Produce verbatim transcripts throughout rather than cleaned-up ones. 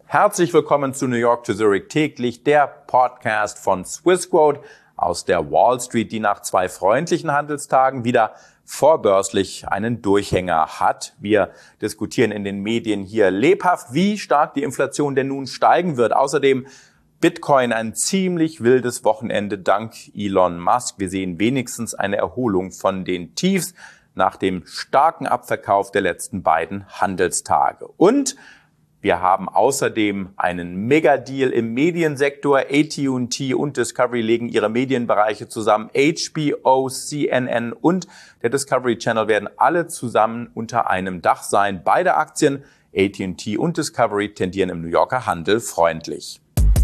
Herzlich willkommen zu New York to Zurich täglich, der Podcast von Swissquote aus der Wall Street, die nach zwei freundlichen Handelstagen wieder vorbörslich einen Durchhänger hat. Wir diskutieren in den Medien hier lebhaft, wie stark die Inflation denn nun steigen wird. Außerdem Bitcoin ein ziemlich wildes Wochenende dank Elon Musk. Wir sehen wenigstens eine Erholung von den Tiefs nach dem starken Abverkauf der letzten beiden Handelstage. Und wir haben außerdem einen Megadeal im Mediensektor. A T und T und Discovery legen ihre Medienbereiche zusammen. H B O, C N N und der Discovery Channel werden alle zusammen unter einem Dach sein. Beide Aktien, A T und T und Discovery, tendieren im New Yorker Handel freundlich.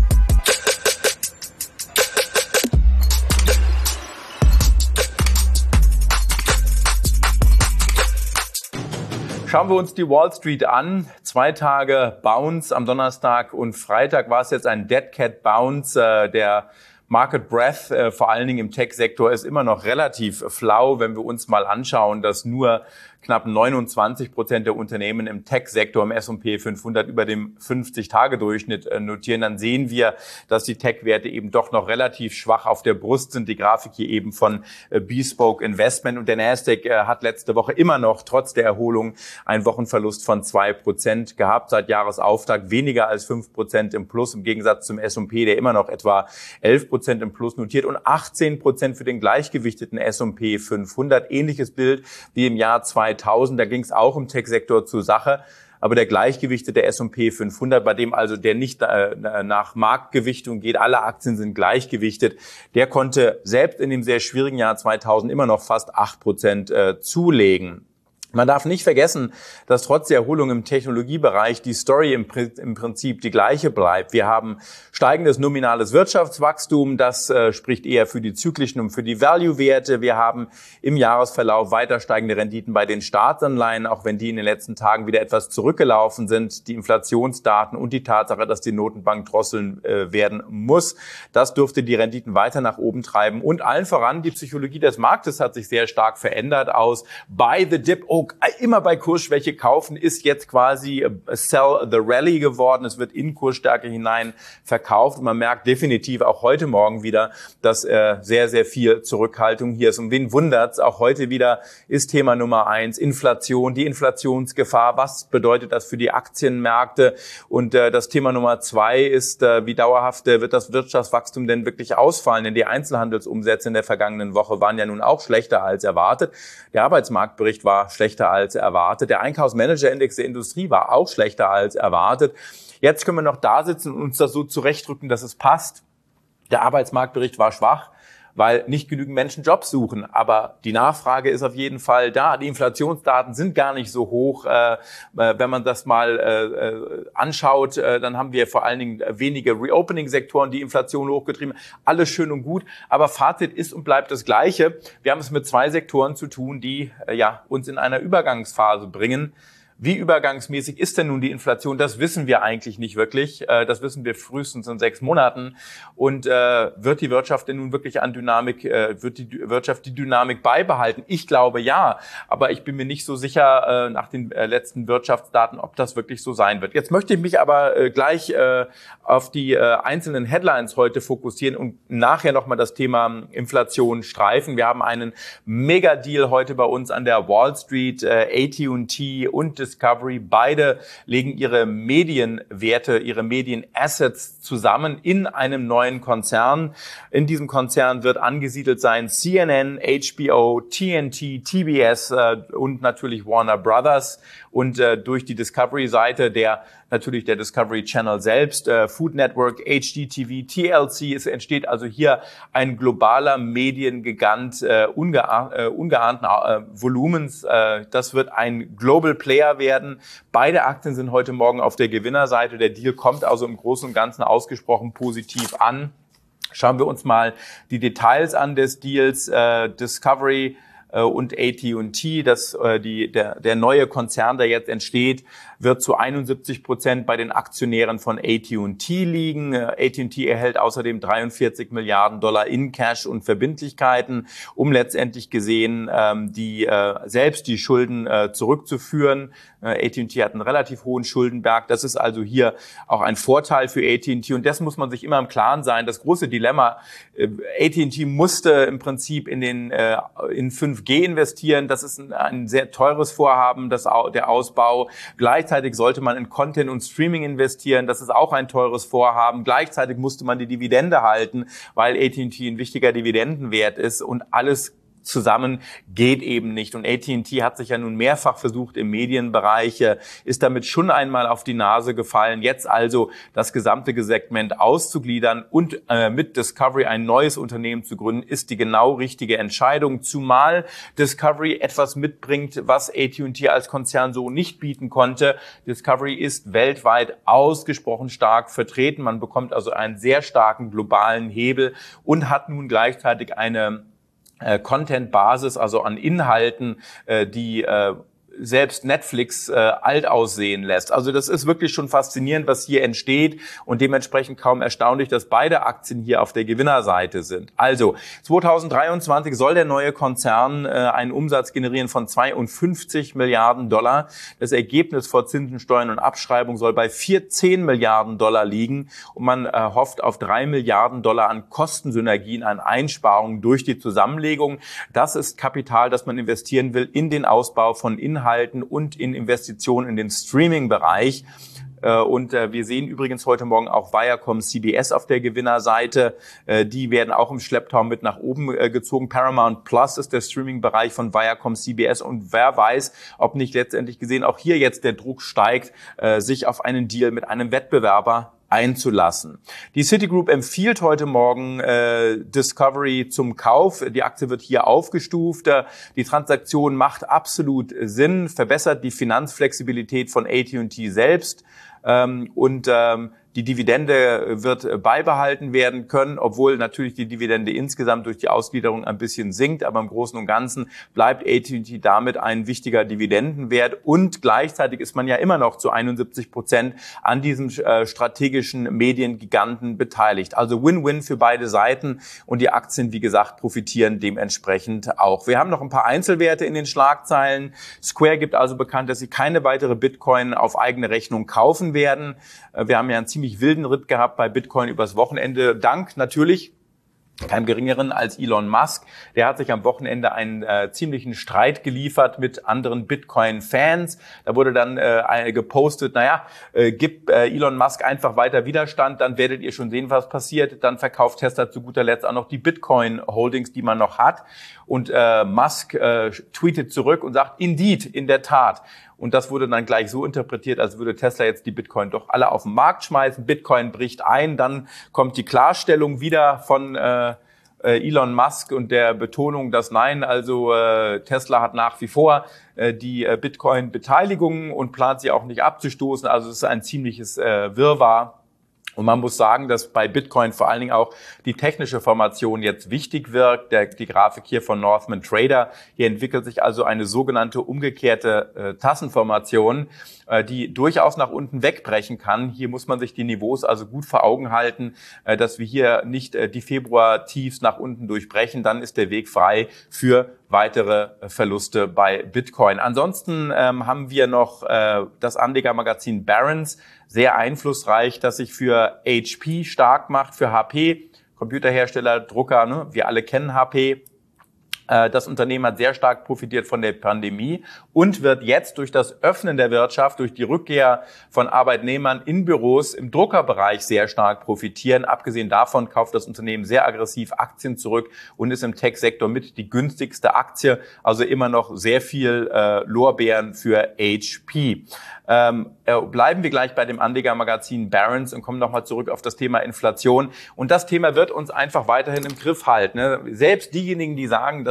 Schauen wir uns die Wall Street an. Zwei Tage Bounce am Donnerstag und Freitag war es jetzt ein Dead Cat Bounce. Der Market Breadth, vor allen Dingen im Tech-Sektor, ist immer noch relativ flau, wenn wir uns mal anschauen, dass nur knapp neunundzwanzig Prozent der Unternehmen im Tech-Sektor im S und P fünfhundert über dem fünfzig-Tage-Durchschnitt notieren. Dann sehen wir, dass die Tech-Werte eben doch noch relativ schwach auf der Brust sind. Die Grafik hier eben von Bespoke Investment. Und der Nasdaq hat letzte Woche immer noch trotz der Erholung einen Wochenverlust von zwei Prozent gehabt. Seit Jahresauftakt weniger als fünf Prozent im Plus, im Gegensatz zum S und P, der immer noch etwa elf Prozent im Plus notiert und achtzehn Prozent für den gleichgewichteten S und P fünfhundert. Ähnliches Bild wie im Jahr zweitausend. Da ging es auch im Tech-Sektor zur Sache. Aber der gleichgewichtete S und P fünfhundert, bei dem also der nicht äh, nach Marktgewichtung geht, alle Aktien sind gleichgewichtet, der konnte selbst in dem sehr schwierigen Jahr zweitausend immer noch fast acht Prozent äh, zulegen. Man darf nicht vergessen, dass trotz der Erholung im Technologiebereich die Story im Prinzip die gleiche bleibt. Wir haben steigendes nominales Wirtschaftswachstum, das äh, spricht eher für die zyklischen und für die Value-Werte. Wir haben im Jahresverlauf weiter steigende Renditen bei den Staatsanleihen, auch wenn die in den letzten Tagen wieder etwas zurückgelaufen sind. Die Inflationsdaten und die Tatsache, dass die Notenbank drosseln äh, werden muss, das dürfte die Renditen weiter nach oben treiben. Und allen voran, die Psychologie des Marktes hat sich sehr stark verändert aus Buy the Dip, oh, immer bei Kursschwäche kaufen, ist jetzt quasi Sell the Rally geworden. Es wird in Kursstärke hinein verkauft. Und man merkt definitiv auch heute Morgen wieder, dass äh, sehr, sehr viel Zurückhaltung hier ist. Und wen wundert's? Auch heute wieder ist Thema Nummer eins Inflation, die Inflationsgefahr. Was bedeutet das für die Aktienmärkte? Und äh, das Thema Nummer zwei ist, äh, wie dauerhaft äh, wird das Wirtschaftswachstum denn wirklich ausfallen? Denn die Einzelhandelsumsätze in der vergangenen Woche waren ja nun auch schlechter als erwartet. Der Arbeitsmarktbericht war schlechter als erwartet. Der Einkaufsmanagerindex der Industrie war auch schlechter als erwartet. Jetzt können wir noch da sitzen und uns das so zurechtrücken, dass es passt. Der Arbeitsmarktbericht war schwach, weil nicht genügend Menschen Jobs suchen. Aber die Nachfrage ist auf jeden Fall da. Die Inflationsdaten sind gar nicht so hoch. Äh, wenn man das mal äh, anschaut, äh, dann haben wir vor allen Dingen wenige Reopening-Sektoren, die Inflation hochgetrieben. Alles schön und gut. Aber Fazit ist und bleibt das Gleiche. Wir haben es mit zwei Sektoren zu tun, die äh, ja uns in einer Übergangsphase bringen. Wie übergangsmäßig ist denn nun die Inflation? Das wissen wir eigentlich nicht wirklich. Das wissen wir frühestens in sechs Monaten. Und äh, wird die Wirtschaft denn nun wirklich an Dynamik, äh, wird die Wirtschaft die Dynamik beibehalten? Ich glaube ja, aber ich bin mir nicht so sicher äh, nach den äh, letzten Wirtschaftsdaten, ob das wirklich so sein wird. Jetzt möchte ich mich aber äh, gleich äh, auf die äh, einzelnen Headlines heute fokussieren und nachher nochmal das Thema Inflation streifen. Wir haben einen Mega-Deal heute bei uns an der Wall Street, äh, A T und T und Discovery, beide legen ihre Medienwerte, ihre Medienassets zusammen in einem neuen Konzern. In diesem Konzern wird angesiedelt sein C N N, H B O, T N T, T B S äh, und natürlich Warner Brothers. Und äh, durch die Discovery-Seite der natürlich der Discovery Channel selbst, äh, Food Network, H D T V, T L C. Es entsteht also hier ein globaler Mediengigant äh, ungeah äh, ungeahnten äh, Volumens. Äh, das wird ein Global Player werden. Beide Aktien sind heute Morgen auf der Gewinnerseite. Der Deal kommt also im Großen und Ganzen ausgesprochen positiv an. Schauen wir uns mal die Details an des Deals. Äh, Discovery und A T und T, das, äh, die, der, der neue Konzern, der jetzt entsteht, wird zu einundsiebzig Prozent bei den Aktionären von A T und T liegen. A T und T erhält außerdem dreiundvierzig Milliarden Dollar in Cash und Verbindlichkeiten, um letztendlich gesehen ähm, die äh, selbst die Schulden äh, zurückzuführen. Äh, A T und T hat einen relativ hohen Schuldenberg. Das ist also hier auch ein Vorteil für A T und T. Und das muss man sich immer im Klaren sein. Das große Dilemma, äh, A T und T musste im Prinzip in den äh, in fünf G investieren. Das ist ein, ein sehr teures Vorhaben, das, der Ausbau. Gleichzeitig sollte man in Content und Streaming investieren. Das ist auch ein teures Vorhaben. Gleichzeitig musste man die Dividende halten, weil A T und T ein wichtiger Dividendenwert ist, und alles zusammen geht eben nicht. Und A T und T hat sich ja nun mehrfach versucht im Medienbereich, ist damit schon einmal auf die Nase gefallen. Jetzt also das gesamte Segment auszugliedern und äh, mit Discovery ein neues Unternehmen zu gründen, ist die genau richtige Entscheidung. Zumal Discovery etwas mitbringt, was A T und T als Konzern so nicht bieten konnte. Discovery ist weltweit ausgesprochen stark vertreten. Man bekommt also einen sehr starken globalen Hebel und hat nun gleichzeitig eine Äh, Content-Basis, also an Inhalten, äh, die äh, selbst Netflix äh, alt aussehen lässt. Also das ist wirklich schon faszinierend, was hier entsteht, und dementsprechend kaum erstaunlich, dass beide Aktien hier auf der Gewinnerseite sind. Also zweitausenddreiundzwanzig soll der neue Konzern äh, einen Umsatz generieren von zweiundfünfzig Milliarden Dollar. Das Ergebnis vor Zinsen, Steuern und Abschreibung soll bei vierzehn Milliarden Dollar liegen, und man äh, hofft auf drei Milliarden Dollar an Kostensynergien, an Einsparungen durch die Zusammenlegung. Das ist Kapital, das man investieren will in den Ausbau von Inhalten und in Investitionen in den Streaming-Bereich. Und wir sehen übrigens heute Morgen auch Viacom, C B S auf der Gewinnerseite. Die werden auch im Schlepptau mit nach oben gezogen. Paramount Plus ist der Streaming-Bereich von Viacom, C B S. Und wer weiß, ob nicht letztendlich gesehen auch hier jetzt der Druck steigt, sich auf einen Deal mit einem Wettbewerber einzulassen. Die Citigroup empfiehlt heute Morgen äh, Discovery zum Kauf. Die Aktie wird hier aufgestuft. Die Transaktion macht absolut Sinn, verbessert die Finanzflexibilität von A T und T selbst, ähm, und ähm, die Dividende wird beibehalten werden können, obwohl natürlich die Dividende insgesamt durch die Ausgliederung ein bisschen sinkt. Aber im Großen und Ganzen bleibt A T und T damit ein wichtiger Dividendenwert. Und gleichzeitig ist man ja immer noch zu einundsiebzig Prozent an diesem äh, strategischen Mediengiganten beteiligt. Also Win-Win für beide Seiten. Und die Aktien, wie gesagt, profitieren dementsprechend auch. Wir haben noch ein paar Einzelwerte in den Schlagzeilen. Square gibt also bekannt, dass sie keine weitere Bitcoin auf eigene Rechnung kaufen werden. Wir haben ja einen ziemlich wilden Ritt gehabt bei Bitcoin übers Wochenende. Dank natürlich keinem Geringeren als Elon Musk. Der hat sich am Wochenende einen äh, ziemlichen Streit geliefert mit anderen Bitcoin-Fans. Da wurde dann äh, gepostet, naja, äh, gibt äh, Elon Musk einfach weiter Widerstand, dann werdet ihr schon sehen, was passiert. Dann verkauft Tesla zu guter Letzt auch noch die Bitcoin-Holdings, die man noch hat. Und äh, Musk äh, tweetet zurück und sagt, indeed, in der Tat. Und das wurde dann gleich so interpretiert, als würde Tesla jetzt die Bitcoin doch alle auf den Markt schmeißen. Bitcoin bricht ein, dann kommt die Klarstellung wieder von äh, Elon Musk und der Betonung, dass nein, also äh, Tesla hat nach wie vor äh, die äh, Bitcoin-Beteiligung und plant sie auch nicht abzustoßen. Also es ist ein ziemliches äh, Wirrwarr. Und man muss sagen, dass bei Bitcoin vor allen Dingen auch die technische Formation jetzt wichtig wirkt. Der, die Grafik hier von Northman Trader. Hier entwickelt sich also eine sogenannte umgekehrte äh, Tassenformation, äh, die durchaus nach unten wegbrechen kann. Hier muss man sich die Niveaus also gut vor Augen halten, äh, dass wir hier nicht äh, die Februar-Tiefs nach unten durchbrechen. Dann ist der Weg frei für weitere Verluste bei Bitcoin. Ansonsten ähm, haben wir noch äh, das Anlegermagazin Barron's, sehr einflussreich, das sich für H P stark macht, für H P, Computerhersteller, Drucker, ne? Wir alle kennen H P. Das Unternehmen hat sehr stark profitiert von der Pandemie und wird jetzt durch das Öffnen der Wirtschaft, durch die Rückkehr von Arbeitnehmern in Büros im Druckerbereich sehr stark profitieren. Abgesehen davon kauft das Unternehmen sehr aggressiv Aktien zurück und ist im Tech-Sektor mit die günstigste Aktie. Also immer noch sehr viel äh, Lorbeeren für H P. Ähm, äh, bleiben wir gleich bei dem Anlegermagazin Barron's und kommen nochmal zurück auf das Thema Inflation. Und das Thema wird uns einfach weiterhin im Griff halten. Ne? Selbst diejenigen, die sagen, dass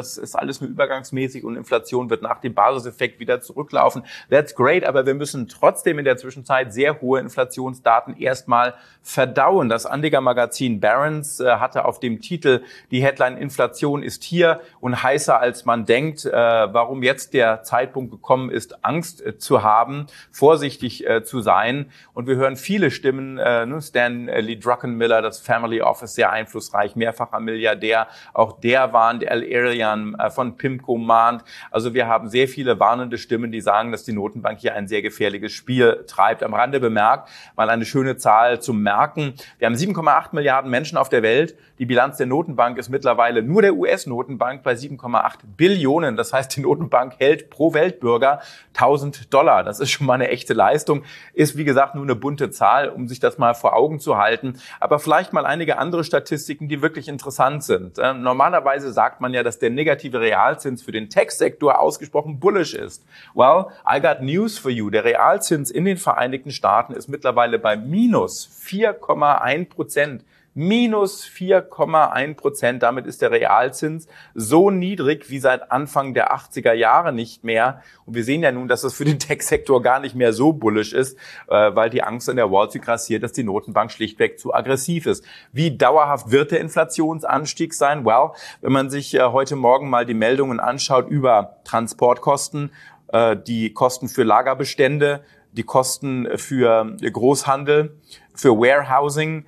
das ist alles nur übergangsmäßig und Inflation wird nach dem Basiseffekt wieder zurücklaufen. That's great, aber wir müssen trotzdem in der Zwischenzeit sehr hohe Inflationsdaten erstmal verdauen. Das Anlegermagazin Barron's äh, hatte auf dem Titel die Headline Inflation ist hier und heißer als man denkt. Äh, warum jetzt der Zeitpunkt gekommen ist, Angst äh, zu haben, vorsichtig äh, zu sein. Und wir hören viele Stimmen, äh, ne, Stanley Druckenmiller, das Family Office, sehr einflussreich, mehrfacher Milliardär. Auch der warnt, Al Arian äh, von PIMCO mahnt. Also wir haben sehr viele warnende Stimmen, die sagen, dass die Notenbank hier ein sehr gefährliches Spiel treibt. Am Rande bemerkt, mal eine schöne Zahl zum Merken. Wir haben sieben Komma acht Milliarden Menschen auf der Welt. Die Bilanz der Notenbank ist mittlerweile nur der U S-Notenbank bei sieben Komma acht Billionen. Das heißt, die Notenbank hält pro Weltbürger tausend Dollar. Das ist schon mal eine echte Leistung. Ist, wie gesagt, nur eine bunte Zahl, um sich das mal vor Augen zu halten. Aber vielleicht mal einige andere Statistiken, die wirklich interessant sind. Äh, normalerweise sagt man ja, dass der negative Realzins für den Tech-Sektor ausgesprochen bullish ist. Well, I got news for you. Der Realzins in den Vereinigten Staaten ist mittlerweile bei minus vier Komma eins Prozent. Minus vier Komma eins Prozent. Damit ist der Realzins so niedrig wie seit Anfang der achtziger Jahre nicht mehr. Und wir sehen ja nun, dass es für den Tech-Sektor gar nicht mehr so bullish ist, weil die Angst an der Wall Street grassiert, dass die Notenbank schlichtweg zu aggressiv ist. Wie dauerhaft wird der Inflationsanstieg sein? Well, wenn man sich heute Morgen mal die Meldungen anschaut über Transportkosten, die Kosten für Lagerbestände, die Kosten für Großhandel, für Warehousing,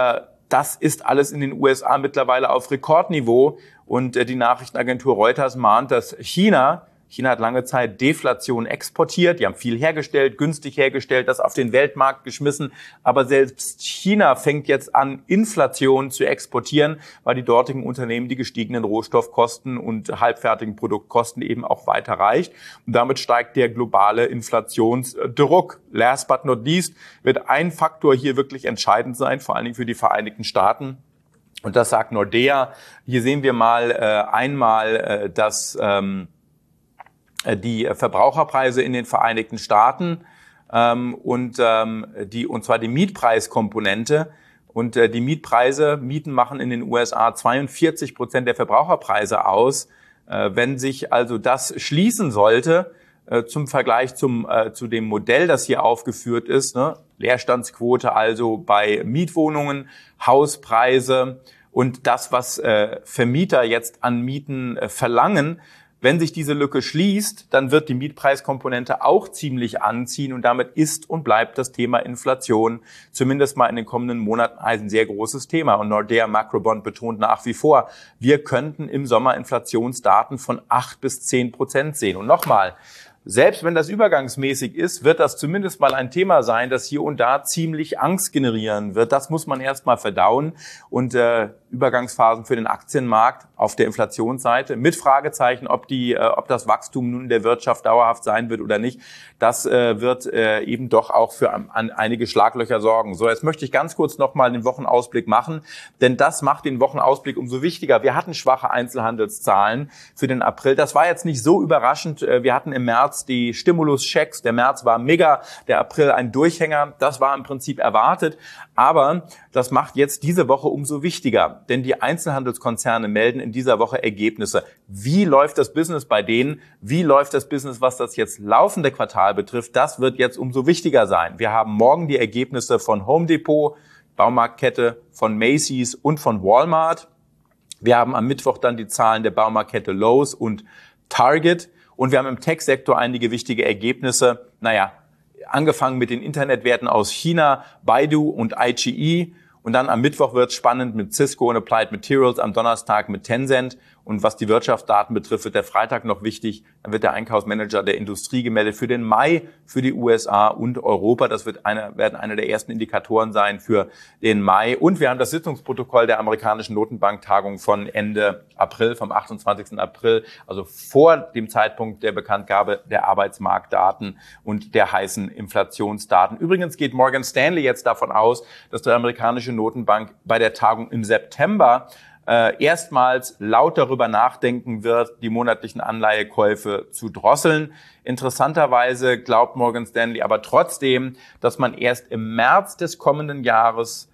das ist alles in den U S A mittlerweile auf Rekordniveau. Und die Nachrichtenagentur Reuters mahnt, dass China, China hat lange Zeit Deflation exportiert. Die haben viel hergestellt, günstig hergestellt, das auf den Weltmarkt geschmissen. Aber selbst China fängt jetzt an, Inflation zu exportieren, weil die dortigen Unternehmen die gestiegenen Rohstoffkosten und halbfertigen Produktkosten eben auch weiter reicht. Und damit steigt der globale Inflationsdruck. Last but not least wird ein Faktor hier wirklich entscheidend sein, vor allen Dingen für die Vereinigten Staaten. Und das sagt Nordea. Hier sehen wir mal äh, einmal, äh, dass ähm, die Verbraucherpreise in den Vereinigten Staaten ähm, und ähm, die und zwar die Mietpreiskomponente und äh, die Mietpreise Mieten machen in den U S A zweiundvierzig Prozent der Verbraucherpreise aus. Äh, wenn sich also das schließen sollte äh, zum Vergleich zum äh, zu dem Modell, das hier aufgeführt ist, ne? Leerstandsquote also bei Mietwohnungen, Hauspreise und das, was äh, Vermieter jetzt an Mieten äh, verlangen. Wenn sich diese Lücke schließt, dann wird die Mietpreiskomponente auch ziemlich anziehen und damit ist und bleibt das Thema Inflation zumindest mal in den kommenden Monaten ein sehr großes Thema. Und Nordea Macrobond betont nach wie vor, wir könnten im Sommer Inflationsdaten von acht bis zehn Prozent sehen. Und nochmal, selbst wenn das übergangsmäßig ist, wird das zumindest mal ein Thema sein, das hier und da ziemlich Angst generieren wird. Das muss man erst mal verdauen. Und äh, Übergangsphasen für den Aktienmarkt auf der Inflationsseite mit Fragezeichen, ob die, äh, ob das Wachstum nun in der Wirtschaft dauerhaft sein wird oder nicht. Das äh, wird äh, eben doch auch für an, an einige Schlaglöcher sorgen. So, jetzt möchte ich ganz kurz nochmal den Wochenausblick machen, denn das macht den Wochenausblick umso wichtiger. Wir hatten schwache Einzelhandelszahlen für den April. Das war jetzt nicht so überraschend. Wir hatten im März die Stimulus-Schecks. Der März war mega, der April ein Durchhänger. Das war im Prinzip erwartet. Aber das macht jetzt diese Woche umso wichtiger, denn die Einzelhandelskonzerne melden in dieser Woche Ergebnisse. Wie läuft das Business bei denen? Wie läuft das Business, was das jetzt laufende Quartal betrifft? Das wird jetzt umso wichtiger sein. Wir haben morgen die Ergebnisse von Home Depot, Baumarktkette, von Macy's und von Walmart. Wir haben am Mittwoch dann die Zahlen der Baumarktkette Lowe's und Target. Und wir haben im Tech-Sektor einige wichtige Ergebnisse. Naja, angefangen mit den Internetwerten aus China, Baidu und I G E. Und dann am Mittwoch wird es spannend mit Cisco und Applied Materials, am Donnerstag mit Tencent. Und was die Wirtschaftsdaten betrifft, wird der Freitag noch wichtig. Dann wird der Einkaufsmanager der Industrie gemeldet für den Mai für die U S A und Europa. Das wird eine, werden eine der ersten Indikatoren sein für den Mai. Und wir haben das Sitzungsprotokoll der amerikanischen Notenbanktagung von Ende April, vom achtundzwanzigsten April, also vor dem Zeitpunkt der Bekanntgabe der Arbeitsmarktdaten und der heißen Inflationsdaten. Übrigens geht Morgan Stanley jetzt davon aus, dass die amerikanische Notenbank bei der Tagung im September Äh, erstmals laut darüber nachdenken wird, die monatlichen Anleihekäufe zu drosseln. Interessanterweise glaubt Morgan Stanley aber trotzdem, dass man erst im März des kommenden Jahres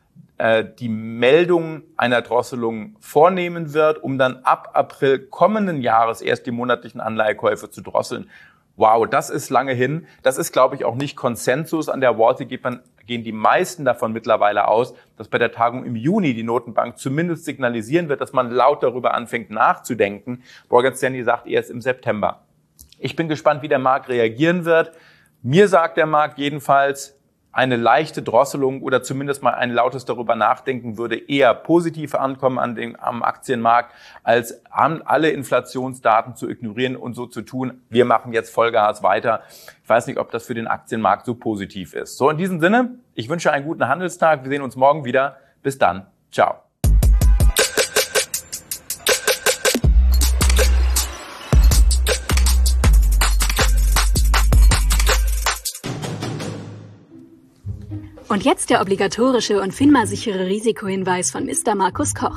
äh, die Meldung einer Drosselung vornehmen wird, um dann ab April kommenden Jahres erst die monatlichen Anleihekäufe zu drosseln. Wow, das ist lange hin. Das ist, glaube ich, auch nicht Konsensus an der Wall Street. Geht man, gehen die meisten davon mittlerweile aus, dass bei der Tagung im Juni die Notenbank zumindest signalisieren wird, dass man laut darüber anfängt nachzudenken. Morgan Stanley sagt erst im September. Ich bin gespannt, wie der Markt reagieren wird. Mir sagt der Markt jedenfalls, eine leichte Drosselung oder zumindest mal ein lautes darüber nachdenken würde eher positiv ankommen an den, am Aktienmarkt, als alle Inflationsdaten zu ignorieren und so zu tun, wir machen jetzt Vollgas weiter. Ich weiß nicht, ob das für den Aktienmarkt so positiv ist. So, in diesem Sinne, ich wünsche einen guten Handelstag. Wir sehen uns morgen wieder. Bis dann. Ciao. Und jetzt der obligatorische und FINMA-sichere Risikohinweis von Mister Markus Koch.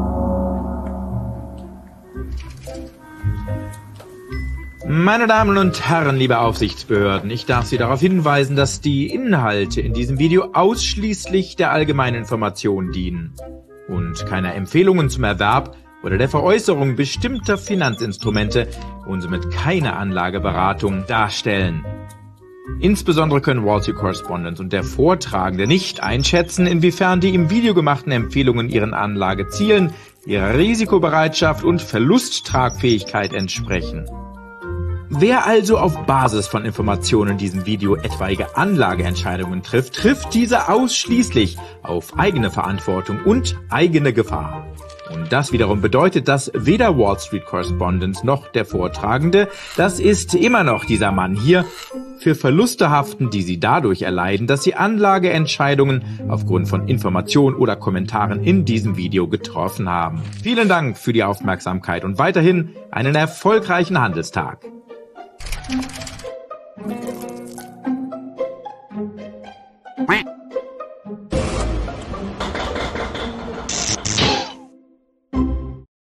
Meine Damen und Herren, liebe Aufsichtsbehörden, ich darf Sie darauf hinweisen, dass die Inhalte in diesem Video ausschließlich der allgemeinen Information dienen und keine Empfehlungen zum Erwerb oder der Veräußerung bestimmter Finanzinstrumente und somit keine Anlageberatung darstellen. Insbesondere können Wall Street Correspondent und der Vortragende nicht einschätzen, inwiefern die im Video gemachten Empfehlungen ihren Anlagezielen, ihrer Risikobereitschaft und Verlusttragfähigkeit entsprechen. Wer also auf Basis von Informationen in diesem Video etwaige Anlageentscheidungen trifft, trifft diese ausschließlich auf eigene Verantwortung und eigene Gefahr. Und das wiederum bedeutet, dass weder Wall Street Correspondent noch der Vortragende, das ist immer noch dieser Mann hier, für Verluste haften, die sie dadurch erleiden, dass sie Anlageentscheidungen aufgrund von Informationen oder Kommentaren in diesem Video getroffen haben. Vielen Dank für die Aufmerksamkeit und weiterhin einen erfolgreichen Handelstag.